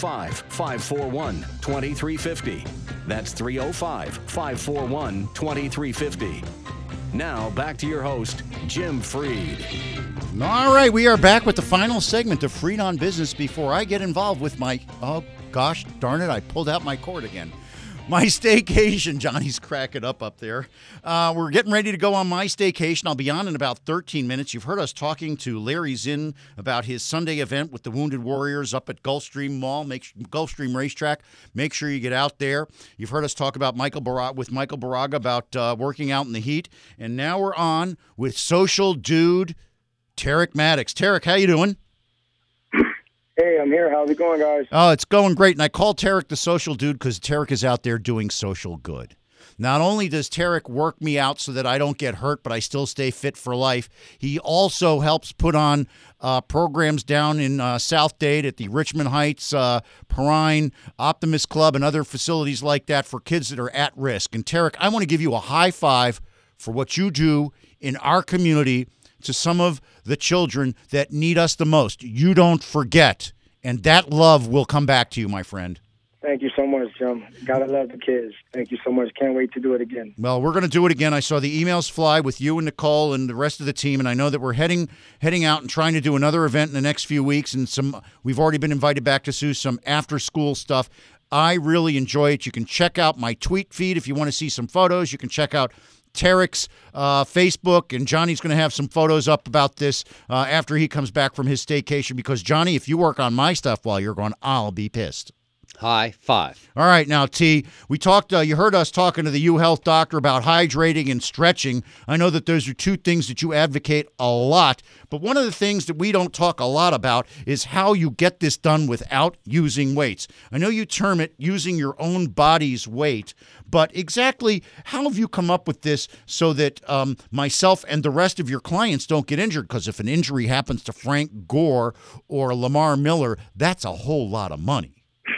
305-541-2350. That's 305-541-2350. Now, back to your host, Jim Freed. All right, we are back with the final segment of Freed on Business before I get involved with my, oh gosh darn it, I pulled out my cord again. My staycation. Johnny's cracking up there. We're getting ready to go on my staycation. I'll be on in about 13 minutes. You've heard us talking to Larry Zinn about his Sunday event with the Wounded Warriors up at Gulfstream Mall, Gulfstream Racetrack. Make sure you get out there. You've heard us talk about Michael Baraga about working out in the heat. And now we're on with social dude Tarek Maddox. Tarek, how you doing? Hey, I'm here. How's it going, guys? Oh, it's going great. And I call Tarek the social dude because Tarek is out there doing social good. Not only does Tarek work me out so that I don't get hurt, but I still stay fit for life, he also helps put on programs down in South Dade at the Richmond Heights, Perrine, Optimist Club, and other facilities like that for kids that are at risk. And Tarek, I want to give you a high five for what you do in our community to some of the children that need us the most. You don't forget, and that love will come back to you, my friend. Thank you so much, Jim. Gotta love the kids. Thank you so much. Can't wait to do it again. Well, we're going to do it again. I saw the emails fly with you and Nicole and the rest of the team, and I know that we're heading out and trying to do another event in the next few weeks, and we've already been invited back to do some after-school stuff. I really enjoy it. You can check out my tweet feed if you want to see some photos. You can check out Tarek's Facebook, and Johnny's going to have some photos up about this after he comes back from his staycation, because, Johnny, if you work on my stuff while you're gone, I'll be pissed. High five. All right, now, T, we talked, you heard us talking to the U-Health doctor about hydrating and stretching. I know that those are two things that you advocate a lot, but one of the things that we don't talk a lot about is how you get this done without using weights. I know you term it using your own body's weight, but exactly how have you come up with this so that myself and the rest of your clients don't get injured? Because if an injury happens to Frank Gore or Lamar Miller, that's a whole lot of money.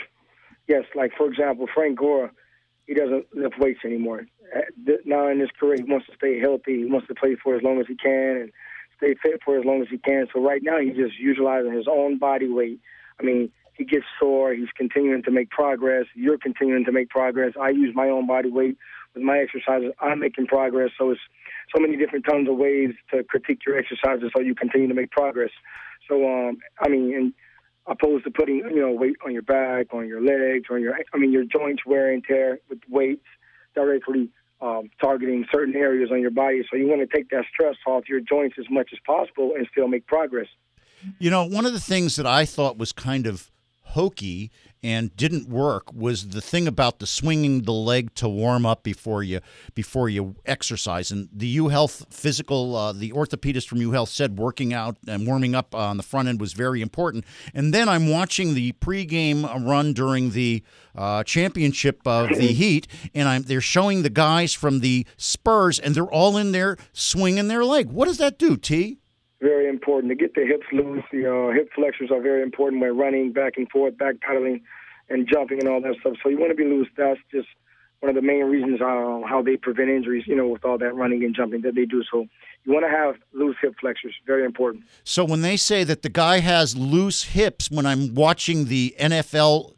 Yes, like, for example, Frank Gore, he doesn't lift weights anymore. Now in his career, he wants to stay healthy. He wants to play for as long as he can and stay fit for as long as he can. So right now he's just utilizing his own body weight. I mean, he gets sore. He's continuing to make progress. You're continuing to make progress. I use my own body weight with my exercises. I'm making progress. So it's so many different tons of ways to critique your exercises so you continue to make progress. So, I mean, and opposed to putting, weight on your back, on your legs, your joints wear and tear with weights directly targeting certain areas on your body. So you want to take that stress off your joints as much as possible and still make progress. You know, one of the things that I thought was kind of hokey and didn't work was the thing about the swinging the leg to warm up before you exercise. And the UHealth physical, the orthopedist from UHealth said working out and warming up on the front end was very important. And then I'm watching the pregame run during the championship of the Heat, and they're showing the guys from the Spurs, and they're all in there swinging their leg. What does that do, T? Very important to get the hips loose. The hip flexors are very important when running back and forth, back pedaling, and jumping and all that stuff. So you want to be loose. That's just one of the main reasons how they prevent injuries, with all that running and jumping that they do. So you want to have loose hip flexors. Very important. So when they say that the guy has loose hips, when I'm watching the NFL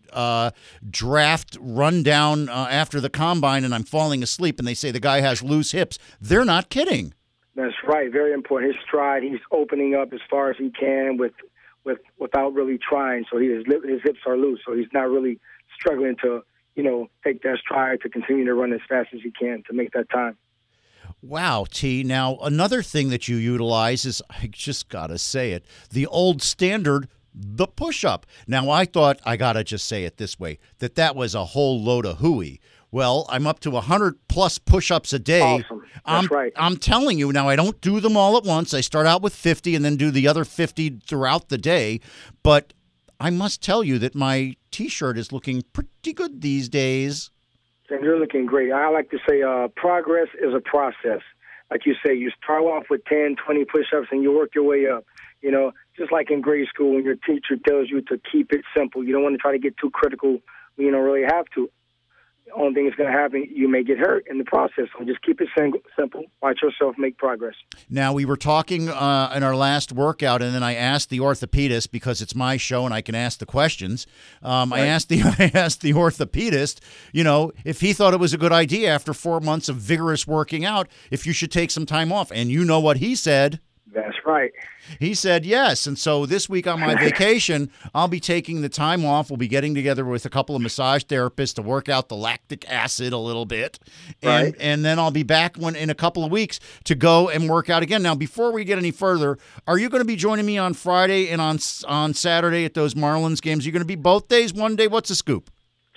draft rundown after the combine and I'm falling asleep and they say the guy has loose hips, they're not kidding. That's right. Very important. His stride, he's opening up as far as he can without really trying. So his hips are loose. So he's not really struggling to, take that stride to continue to run as fast as he can to make that time. Wow, T. Now, another thing that you utilize is, I just got to say it, the old standard, the push-up. Now, I thought, I got to just say it this way, that was a whole load of hooey. Well, I'm up to 100-plus push-ups a day. Awesome. That's right. I'm telling you, now I don't do them all at once. I start out with 50 and then do the other 50 throughout the day. But I must tell you that my T-shirt is looking pretty good these days. And you're looking great. I like to say progress is a process. Like you say, you start off with 10, 20 push-ups and you work your way up. Just like in grade school when your teacher tells you to keep it simple. You don't want to try to get too critical when you don't really have to. The only thing that's going to happen, you may get hurt in the process. So just keep it simple. Watch yourself make progress. Now, we were talking in our last workout, and then I asked the orthopedist, because it's my show and I can ask the questions. Right. I asked the orthopedist, if he thought it was a good idea after 4 months of vigorous working out, if you should take some time off. And you know what he said. That's right. He said yes. And so this week on my vacation, I'll be taking the time off. We'll be getting together with a couple of massage therapists to work out the lactic acid a little bit. Right. And then I'll be back in a couple of weeks to go and work out again. Now, before we get any further, are you going to be joining me on Friday and on Saturday at those Marlins games? Are you going to be both days, one day? What's the scoop?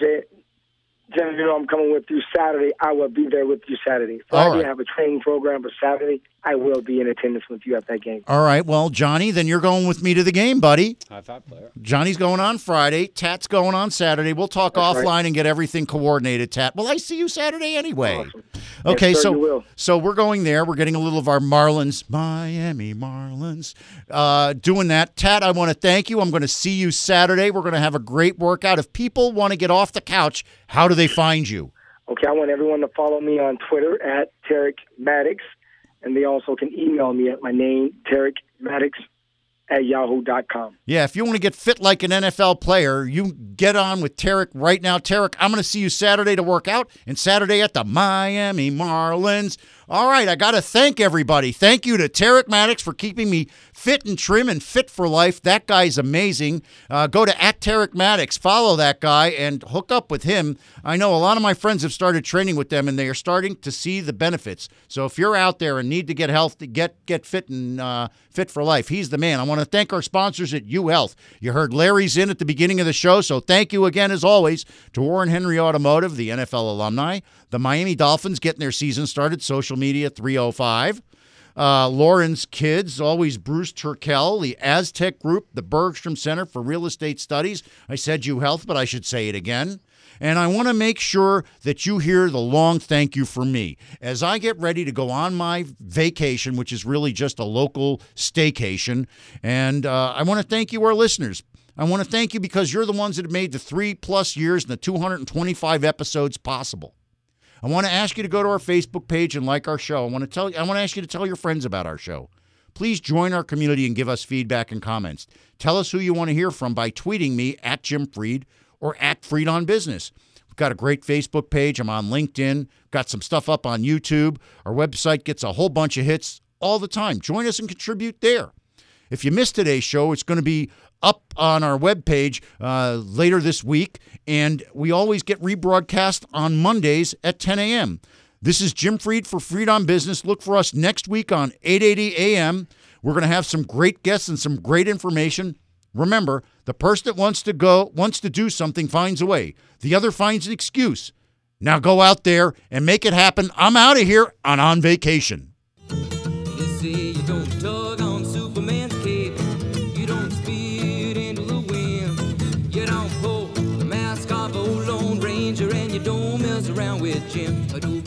Jen, I'm coming with you Saturday. I will be there with you Saturday. Friday, I have a training program, but Saturday, I will be in attendance with you at that game. All right. Well, Johnny, then you're going with me to the game, buddy. High five, player. Johnny's going on Friday. Tat's going on Saturday. We'll talk offline and get everything coordinated, Tat. Well, I see you Saturday anyway. Awesome. Okay, yes, sir, so we're going there. We're getting a little of our Miami Marlins, doing that. Tat, I want to thank you. I'm going to see you Saturday. We're going to have a great workout. If people want to get off the couch, how do they find you? Okay, I want everyone to follow me on Twitter at Tarek Maddox, and they also can email me at my name, Tarek Maddox, at yahoo.com. Yeah, if you want to get fit like an NFL player, you get on with Tarek right now. Tarek, I'm going to see you Saturday to work out, and Saturday at the Miami Marlins. All right, I got to thank everybody. Thank you to Tarek Maddox for keeping me fit and trim and fit for life. That guy's amazing. Go to @Tarek Maddox, follow that guy, and hook up with him. I know a lot of my friends have started training with them, and they are starting to see the benefits. So if you're out there and need to get healthy, get fit and fit for life, he's the man. I want to thank our sponsors at UHealth. You heard Larry's in at the beginning of the show, so thank you again, as always, to Warren Henry Automotive, the NFL alumni, the Miami Dolphins getting their season started, Social Media 305. Lauren's Kids, always Bruce Turkel, the Aztec Group, the Bergstrom Center for Real Estate Studies. I said UHealth, but I should say it again. And I want to make sure that you hear the long thank you from me as I get ready to go on my vacation, which is really just a local staycation. And I want to thank you, our listeners. I want to thank you because you're the ones that have made the 3+ years and the 225 episodes possible. I want to ask you to go to our Facebook page and like our show. I want to ask you to tell your friends about our show. Please join our community and give us feedback and comments. Tell us who you want to hear from by tweeting me at Jim Freed or at Freed on Business. We've got a great Facebook page. I'm on LinkedIn. Got some stuff up on YouTube. Our website gets a whole bunch of hits all the time. Join us and contribute there. If you missed today's show, it's going to be up on our webpage later this week, and we always get rebroadcast on Mondays at 10 a.m. This is Jim Freed for Freed on Business. Look for us next week on 880 AM. We're going to have some great guests and some great information. Remember, the person that wants to do something finds a way. The other finds an excuse. Now go out there and make it happen. I'm out of here on vacation. They say you don't tug on Superman's cape. You don't speed into the wind. You don't pull the mask off old Lone Ranger, and you don't mess around with Jim.